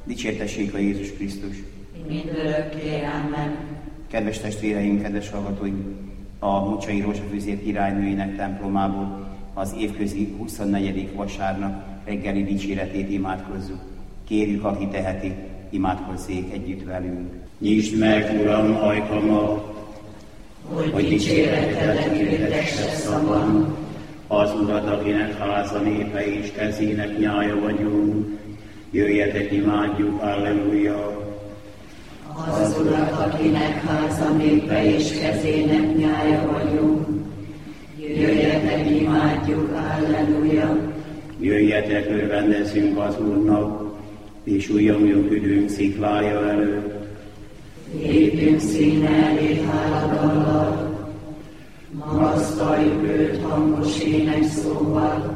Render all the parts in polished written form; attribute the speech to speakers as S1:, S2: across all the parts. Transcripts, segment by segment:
S1: Dicsértessék a Jézus Krisztus!
S2: Mindörökké, amen.
S1: Kedves testvéreim, kedves hallgatóim! A Mucsai Rózsafűzér királynőinek templomából az évközi 24. vasárnap reggeli dicséretét imádkozzuk. Kérjük, aki teheti, imádkozzék együtt velünk.
S3: Nyisd meg, Uram, ajkamat,
S2: hogy dicséretedet hirdesse szavam.
S3: Az Urat, akinek háza népe és kezének nyája vagyunk. Jöjjetek, imádjuk, halleluja!
S2: Az Urat, akinek háza népe és kezének nyája vagyunk. Jöjjetek, imádjuk, halleluja!
S3: Jöjjetek, örvendezzünk az Úrnak, és ujjongjuk üdvünk sziklája előtt.
S2: Lépjünk színe elé háladallal, magasztaljuk őt hangos énekszóval.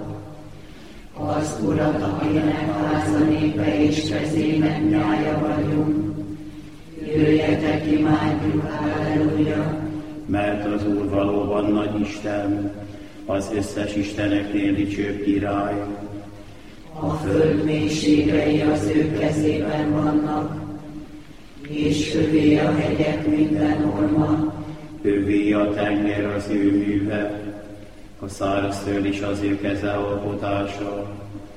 S2: Az Urat, akinek háza népe és kezének nyája vagyunk. Jöjjetek, imádjuk, halleluja!
S3: Mert az Úr valóban nagy Isten, az összes isteneknél dicsőbb király.
S2: A föld mélységei az ő kezében vannak, és övé a hegyek minden orma.
S3: Övé a tenger az ő műve, a szárazföld is az ő keze alkotása.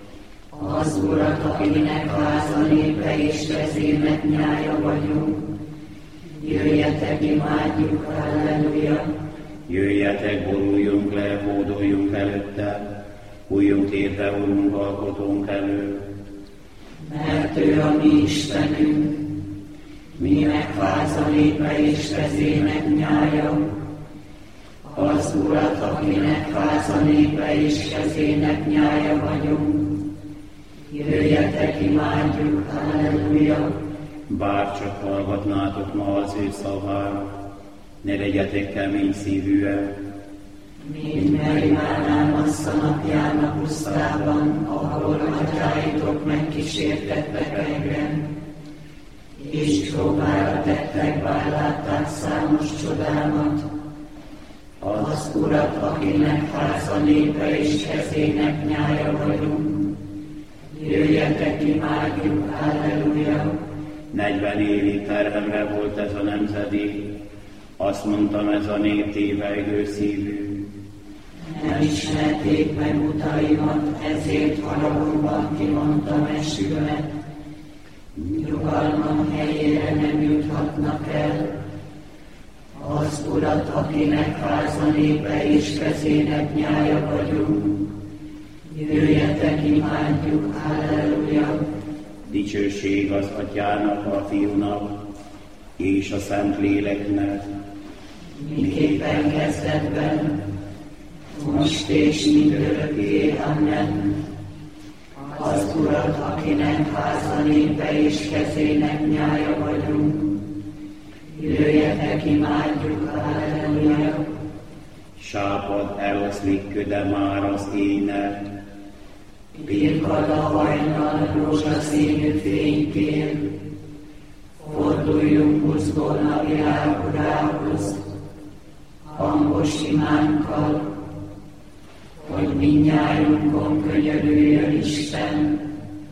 S2: Az Urat, akinek háza népe és kezének nyája vagyunk. Jöjjetek, imádjuk, halleluja!
S3: Jöjjetek, boruljunk le, hódoljunk előtte, újjunk térve Urunk alkotónk elő.
S2: Mert ő a mi Istenünk, minek háza népe és kezének nyája. Az Urat, akinek háza népe és kezének nyája vagyunk. Jöjjetek, imádjuk, halleluja!
S3: Bár csak hallgatnátok ma az ő szavára, ne legyetek kemény szívűek.
S2: Mint Meribán Massza napján a pusztában, ahol atyáitok megkísértettek engem, és próbára tettek, bár látták számos csodámat. Az Urat, akinek háza népe és kezének nyája vagyunk. Jöjjetek, imádjuk, halleluja!
S3: 40 évig terhemre volt ez a nemzedék, azt mondtam, ez a nép tévejgő szívű.
S2: Nem ismerték meg utaimat, ezért haragomban kimondtam eskümet. Nyugalmam helyére nem juthatnak el. Az Urat, akinek háza népe és kezének nyája vagyunk. Jöjjetek, imádjuk, halleluja!
S3: Dicsőség az Atyának, a Fiúnak és a Szentléleknek.
S2: Miképpen kezdetben, most és mindörökké, amen. Az Urat, akinek háza népe és kezének nyája vagyunk. Jöjjetek, imádjuk, halleluja!
S3: Sápad eloszlik köde már az ének.
S2: Birkad a hajnal rózsaszínű fénykén. Forduljunk buzgón a világ Urához, hangos imánkkal, hogy mindnyájunkon könyörüljön Isten,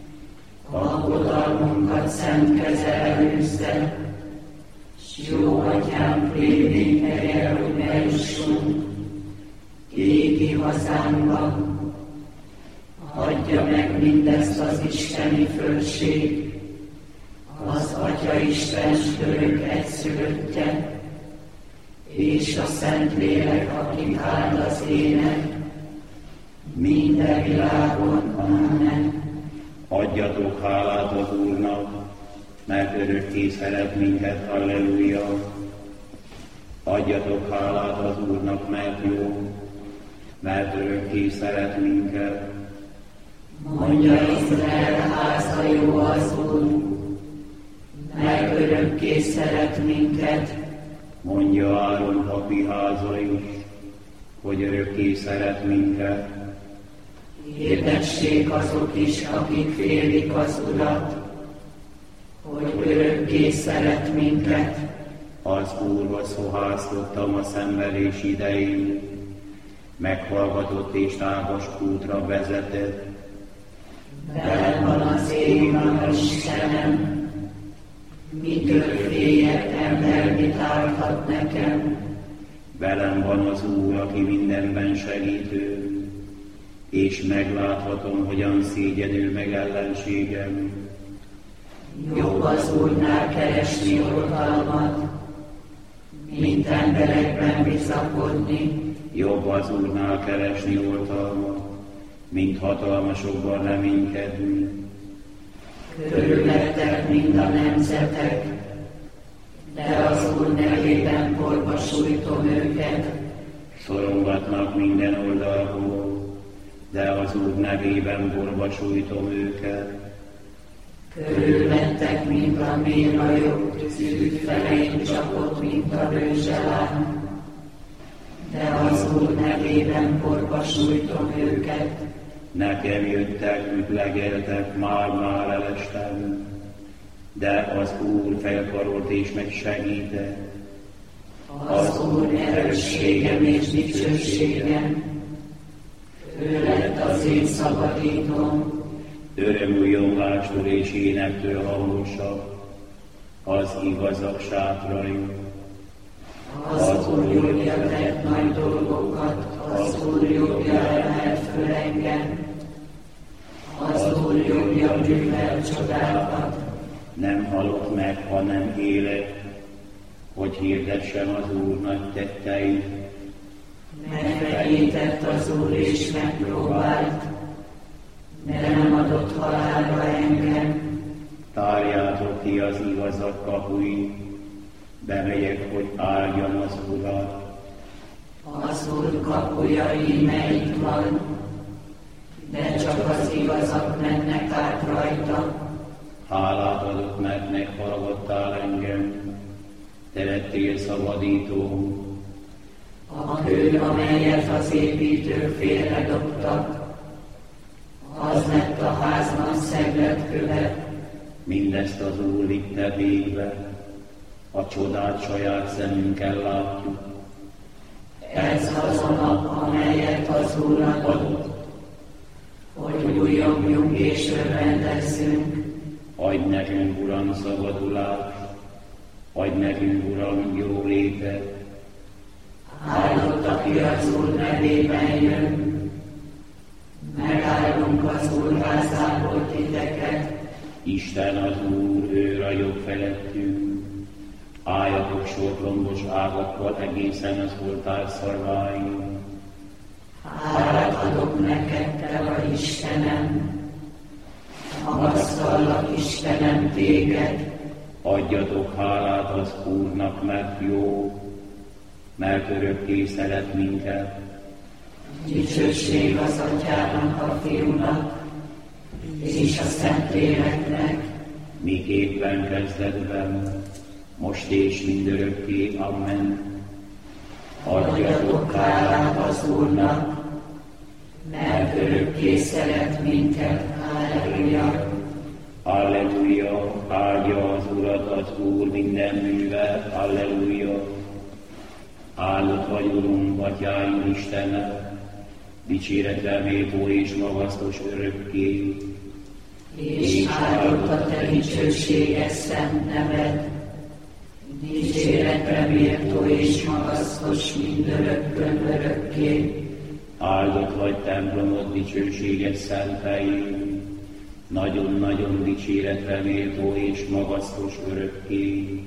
S2: alkotalmunkat szent keze előzze, s jó Atyám révén helye, hogy ne jussunk égi hazánkba. Adja meg mindezt az isteni földség, az Atya Isten örök egyszülöttje, és a Szentlélek, aki áld az ének, minden világon, amen.
S3: Adjatok hálát az Úrnak, mert örökké szeret minket, halleluja! Adjatok hálát az Úrnak, mert jó, mert örökké szeret minket.
S2: Mondja Izrael háza, jó az Úr, mert örökké szeret minket.
S3: Mondja Áron papi háza is, hogy örökké szeret minket.
S2: Hirdessék azok is, akik félik az Urat, hogy örökké szeret minket.
S3: Az Úrhoz fohásztottam a szenvedés idején, meghallgatott és tágas útra vezetett.
S2: velem van az ég a Istenem, mitől féljek, ember mit árthat nekem?
S3: Velem van az Úr, aki mindenben segítő, és megláthatom, hogyan szégyenül meg ellenségem.
S2: Jobb az Úrnál keresni oltalmat, mint emberekben bizakodni.
S3: Jobb az Úrnál keresni oltalmat, mint hatalmasokban reménykedni.
S2: Körülvettek mind a nemzetek, de az Úr nevében porba sújtom őket.
S3: Szorongatnak minden oldalról, de az Úr nevében porba sújtom őket.
S2: Körülvettek, mint a mérhajok, szűkfeleim csapott, mint a rőzselám, de az Úr nevében porba sújtom őket.
S3: Nekem jöttek, ütlegeltek, már elestem, de az Úr felkarolt és megsegített.
S2: Az Úr erősségem és dicsőségem, ő lett az én szabadítom.
S3: Örömújongástól és énektől hangosabb az igazak sátrai.
S2: Az Úr jobbja tett nagy dolgokat, az Úr jobbja emelt föl engem, az Úr jobbja művel csodákat.
S3: Nem halok meg, hanem élek, hogy hirdessem az Úr nagy tetteit.
S2: Megfenyített az Úr és megpróbált, de nem adott halálra engem.
S3: Tárjátok ki az igazak kapuit, bemegyek, hogy áldjam az Urat.
S2: Az Úr kapuja íme itt van, de csak az igazak mennek át rajta.
S3: Hálát adok, mert meghallgattál engem, te lettél szabadító.
S2: A kő, amelyet az építők félredobtak, az lett a háznak szegletköve.
S3: Mindezt az Úr vitte végbe, a csodát saját szemünkkel látjuk.
S2: Ez az a nap, amelyet az Úr adott, hogy újjongjunk és örvendezzünk.
S3: Adj nekünk, Uram, szabadulást, adj nekünk, Uram, jó létet.
S2: Áldott, aki az Úr nevében jön, megáldunk az Úr házából titeket.
S3: Isten az Úr, ő ragyog felettünk. Álljatok sorlombos ágakkal egészen az oltár szarváig.
S2: Hálát adok neked, te vagy Istenem, magasztallak, Istenem, téged.
S3: Adjatok hálát az Úrnak, mert jó, mert örökké szeret minket.
S2: Dicsőség az Atyának, a Fiúnak, és a Szentléleknek,
S3: miképpen kezdetben, most és mindörökké. Amen.
S2: adjatok hálát az Úrnak, mert örökké szeret minket. Halleluja!
S3: Halleluja! Áldja az Urat az Úr minden műve. Halleluja! Áldott vagy, Urunk, Atyáink Istene, dicséretre méltó és magasztos örökké.
S2: És áldott a te dicsőséges szent neved, dicséretre méltó és magasztos mindörökkön örökké.
S3: Áldott vagy templomod dicsőséges szenteim, nagyon-nagyon dicséretre méltó és magasztos örökké.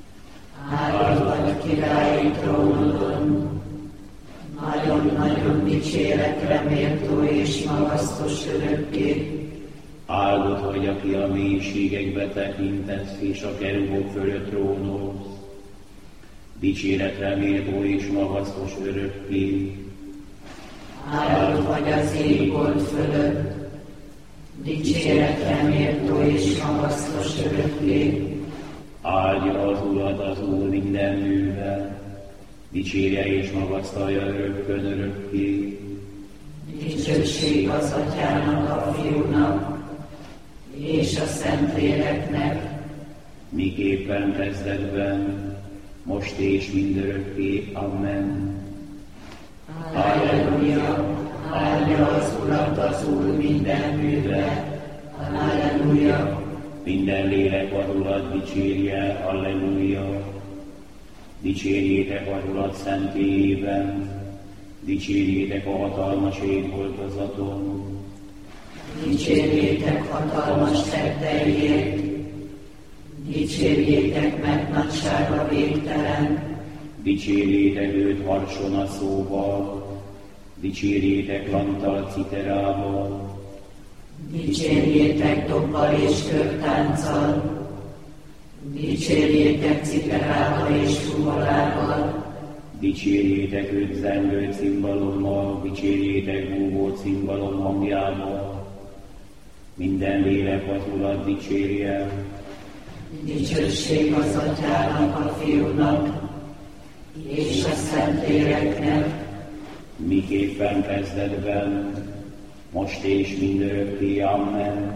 S2: Áldott vagy királyi trónodon, nagyon-nagyon dicséretre méltó és magasztos örökké.
S3: Áldott vagy, aki a mélységekbe tekintesz, és a kerubok fölött trónolsz. Dicséretre méltó és magasztos örökké.
S2: Áldott vagy az égbolt fölött, dicséretre méltó és magasztos örökké.
S3: Áldja az Urat az Úr minden művel, dicsérje és magasztalja örökkön örökké.
S2: Dicsőség az Atyának, a Fiúnak, és a Szentléleknek,
S3: miképpen kezdetben, most és mindörökké. Amen.
S2: Halleluja! Áldja az Urat az Úr minden műve, Halleluja!
S3: Minden lélek az Urat dicsérje, halleluja! Dicsérjétek az Urat szentélyében, dicsérjétek a hatalmas égboltozaton.
S2: Dicsérjétek hatalmas tetteiért, dicsérjétek, mert nagysága végtelen.
S3: Dicsérjétek őt harsona szóval, dicsérjétek lanttal, citerával.
S2: Dicsérjétek dobbal és körtánccal, dicsérjétek citerával és fuvolával.
S3: Dicsérjétek őt zengő cimbalommal, dicsérjétek búvó cimbalom hangjával. Minden lélek az Urat dicsérje.
S2: Dicsőség az Atyának, a Fiúnak és a Szentléleknek,
S3: Miképpen kezdetben, most és mindörökké, amen.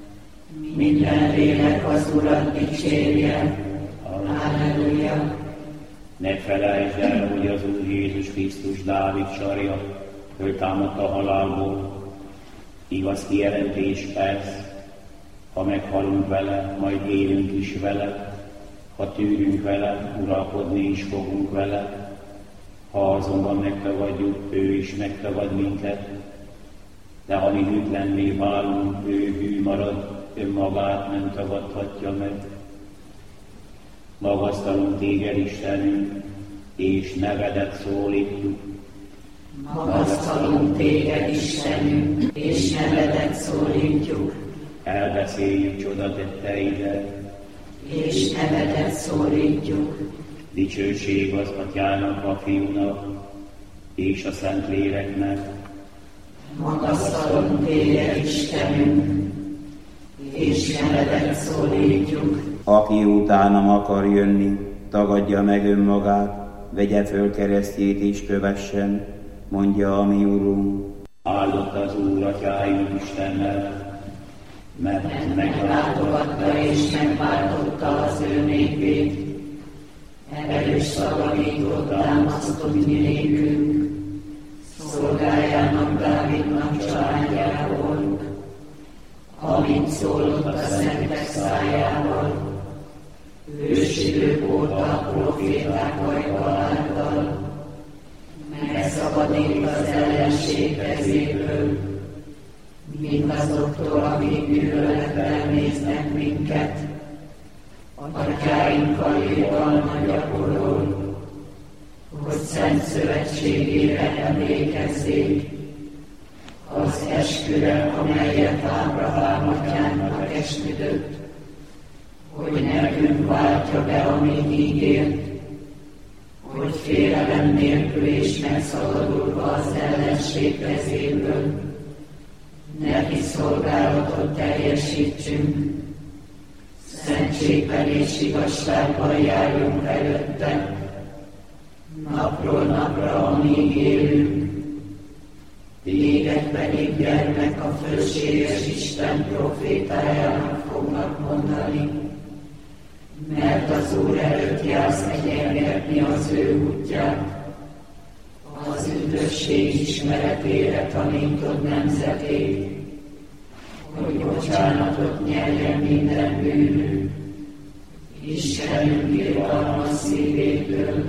S2: Minden lélek az Urat dicsérje. Halleluja!
S3: Ne felejtsd el, hogy az Úr Jézus Krisztus Dávid sarja, föltámadt a halálból. Igaz kijelentés ez, ha meghalunk vele, majd élünk is vele, ha tűrünk vele, uralkodni is fogunk vele. Ha azonban megtagadjuk, ő is megtagad minket, de ha mi hűtlenné válunk, ő hű marad, önmagát nem tagadhatja meg. Magasztalunk téged, Istenünk, és nevedet szólítjuk.
S2: Magasztalunk téged, Istenünk, és nevedet szólítjuk.
S3: Elbeszéljük csodatetteidet,
S2: és nevedet szólítjuk.
S3: Dicsőség az Atyának, a Fiúnak, és a Szentléleknek.
S2: Magasztalunk téged, Istenünk, és nevedet szólítjuk.
S1: Aki utánam akar jönni, tagadja meg önmagát, vegye föl keresztjét és kövessen, mondja a mi Urunk.
S3: Áldott az Úr Atyáink Istennel, mert
S2: Meglátogatta és megváltotta az ő népét. Erős szavaidról támasztott mi nékünk, szolgájának Dávidnak családjából, amint szólott a szentek szájával, ősidők óta a proféták ajka által, megszabadít az ellenség kezéből, mindazoktól, akik gyűlölettel néznek minket, atyáinkkal irgalmat gyakorol, hogy szent szövetségére emlékezzék, az esküre, amelyet Ábrahám atyánknak esküdött, hogy nekünk váltja be, amit ígért, hogy félelem nélkül és megszabadulva az ellenség kezéből, neki szolgálatot teljesítsünk, szentségben és igazságban járjunk előtte, napról napra, amíg élünk, téged pedig gyermek a fölséges Isten profétájának fognak mondani, mert az Úr előtt jársz egyengetni az ő útját, az üdvösség ismeretére tanítod nemzetét, hogy bocsánatot nyerjen minden bűnünk, Istenünk irgalmas szívétől,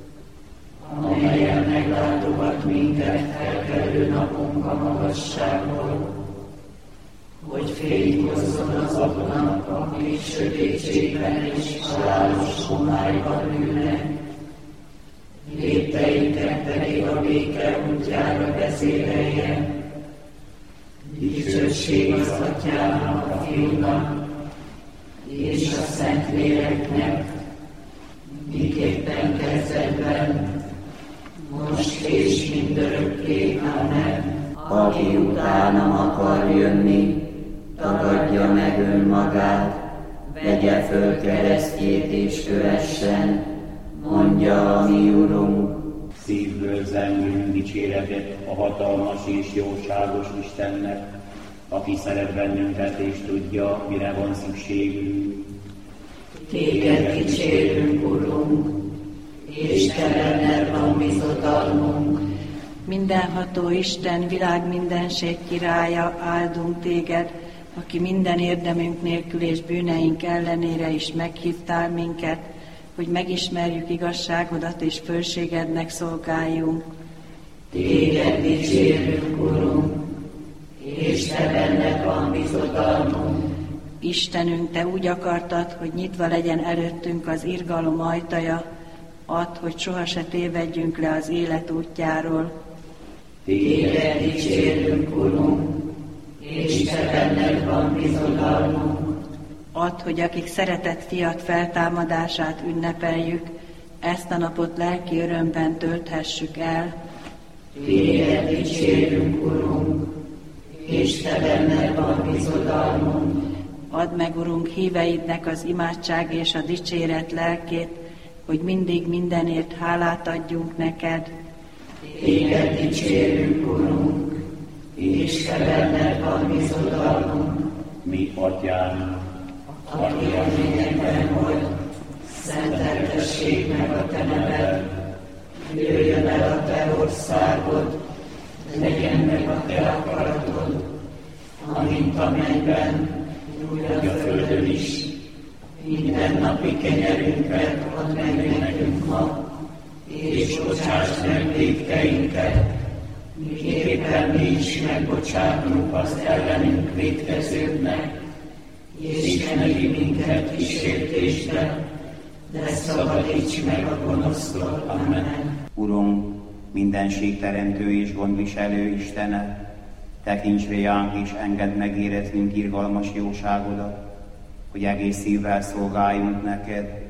S2: amelyen meglátogat minket felkelő napunk a magasságból, hogy fény azoknak, akik sötétségben és halálos homályban ülnek, lépteiket pedig a béke útjára vezérelje. Dicsőség az Atyának, a Fiúnak és a Szentléleknek, miképpen kezdetben, most és mindörökké, amen.
S1: Aki utánam akar jönni, tagadja meg önmagát, vegye föl keresztjét és kövessen, mondja a mi Urunk.
S3: Szívből zengünk dicséretet a hatalmas és jóságos Istennek, aki szeret bennünket és tudja, mire van szükségünk.
S2: Téged dicsérünk, Urunk, és te benned van bizodalmunk.
S4: Mindenható Isten, világ mindenség királya, áldunk téged, aki minden érdemünk nélkül és bűneink ellenére is meghívtál minket, hogy megismerjük igazságodat és fölségednek szolgáljunk.
S2: Téged dicsérünk, Urunk, és te benned van bizodalmunk.
S4: Istenünk, te úgy akartad, hogy nyitva legyen előttünk az irgalom ajtaja, add, hogy soha se tévedjünk le az élet útjáról.
S2: Téged dicsérünk, Urunk, és te benned van bizodalmunk.
S4: Add, hogy akik szeretett fiat feltámadását ünnepeljük, ezt a napot lelki örömben tölthessük el.
S2: Téged dicsérünk, Urunk, és te benned van bizodalmunk.
S4: Add meg, Urunk, híveidnek az imádság és a dicséret lelkét, hogy mindig mindenért hálát adjunk neked.
S2: Téged dicsérünk, Urunk, és te benned van bizodalmunk.
S3: Mi Atyánk,
S2: aki a mennyekben vagy, szenteltessék meg a te neved. Jöjjön el a te országod, legyen meg a te akaratod, amint a mennyben, úgy a földön is. Minden napi kenyerünket add meg nekünk ma, és bocsásd meg vétkeinket, miképpen mi is megbocsátunk az ellenünk vétkezőknek, és ne vigy minket kísértésbe, de szabadíts meg a gonosztól. Amen.
S1: Urunk, mindenség teremtő és gondviselő Istene, tekints ránk és engedd megéreznünk irgalmas jóságodat, hogy egész szívvel szolgáljunk neked,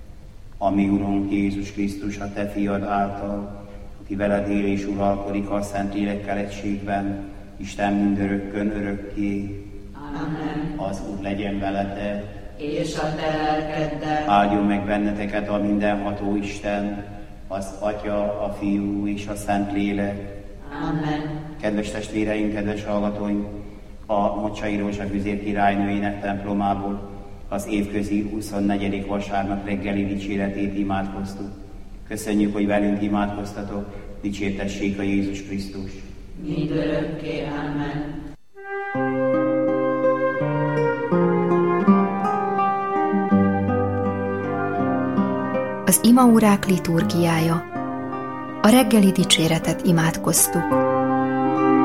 S1: ami Urunk Jézus Krisztus, a te fiad által, aki veled él és uralkodik a Szentlélekkel egységben, Isten mindörökkön örökké.
S2: Amen.
S1: Az Úr legyen veletek,
S2: És a te lelkeddel.
S1: áldjon meg benneteket a mindenható Isten, az Atya, a Fiú és a Szentlélek.
S2: Amen.
S1: Kedves testvéreim, kedves hallgatóim, a Mocsai Rózsa Füzér királynőjének templomából az évközi 24. vasárnap reggeli dicséretét imádkoztuk. Köszönjük, hogy velünk imádkoztatok, dicsértessék a Jézus Krisztus.
S2: Mindörökké. Amen.
S5: Az imaórák liturgiája. A reggeli dicséretet imádkoztuk.